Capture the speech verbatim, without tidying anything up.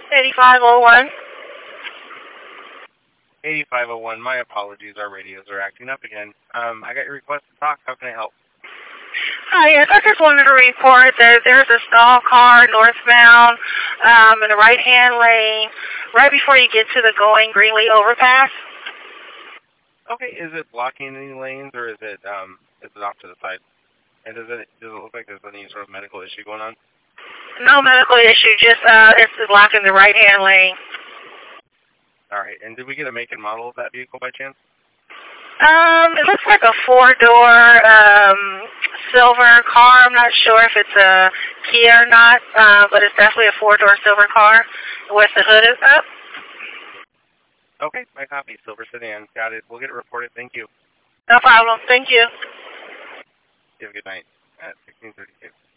eighty-five oh one. eighty-five oh one, my apologies, our radios are acting up again. Um, I got your request to talk, how can I help? Hi, yes, I just wanted to report that there's a stall car northbound um, in the right-hand lane right before you get to the Going Greenlee overpass. Okay, is it blocking any lanes, or is it, um, is it off to the side? And does it, does it look like there's any sort of medical issue going on? No medical issue, just uh, it's blocking the right-hand lane. Alright, and did we get a make and model of that vehicle by chance? Um, it looks like a four-door um, silver car. I'm not sure if it's a Kia or not, uh, but it's definitely a four-door silver car with the hood is up. Okay, my copy, silver sedan. Got it. We'll get it reported. Thank you. No problem. Thank you. You have a good night at sixteen thirty-six.